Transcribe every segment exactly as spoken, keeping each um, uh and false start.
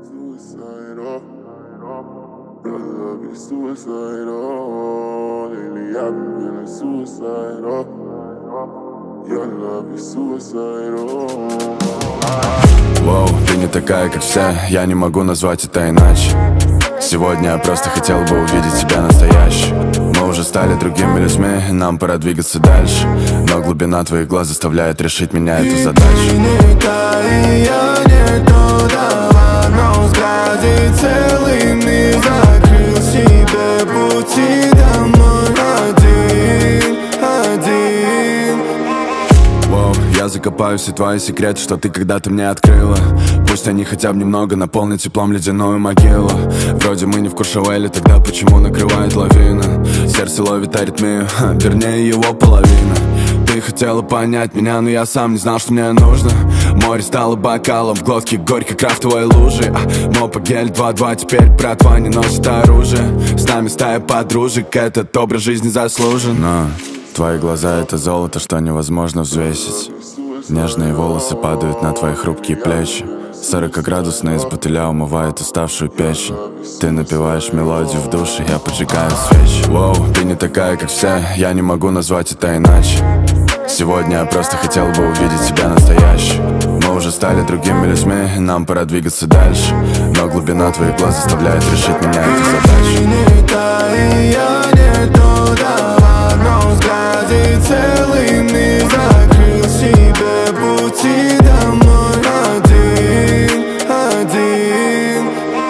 Suicidal, your love is suicidal. Lately I've been feeling suicidal. Your love is suicidal. Воу, ты не такая, как все, я не могу назвать это иначе. Сегодня я просто хотел бы увидеть тебя настоящей. Мы уже стали другими людьми, нам пора двигаться дальше. Но глубина твоих глаз заставляет решить меня эту задачу. Ты не та, и я не то, давай, но взгляде целый мир закрыл себе пути домой один, один. Воу, я закопаю все твои секреты, что ты когда-то мне открыла. Пусть они хотя бы немного наполнят теплом ледяную могилу. Вроде мы не в Куршавеле, тогда почему накрывает лавина? Сердце ловит аритмию, ха, вернее его половина. Ты хотела понять меня, но я сам не знал, что мне нужно. Море стало бокалом, в глотке горькой крафтовой лужи. а, Мопа гель два-два, теперь братва не носит оружие. С нами стая подружек, этот образ жизни заслужен. Но твои глаза — это золото, что невозможно взвесить. Нежные волосы падают на твои хрупкие плечи. Сорокаградусная из бутыля умывает уставшую печень. Ты напеваешь мелодию в душе, я поджигаю свечи. Воу, ты не такая, как все, я не могу назвать это иначе. Сегодня я просто хотел бы увидеть тебя настоящей. Мы уже стали другими людьми, нам пора двигаться дальше. Но глубина твоих глаз заставляет решить меня эту задачу. Ты не та, и я не то, давай, но взгляде целый мир закрыл себе пути домой один, один.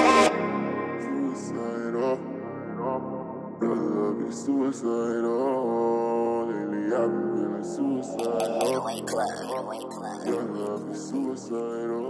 Suicidal, your love is suicidal. Lately I've been feeling suicidal. Your love is suicidal.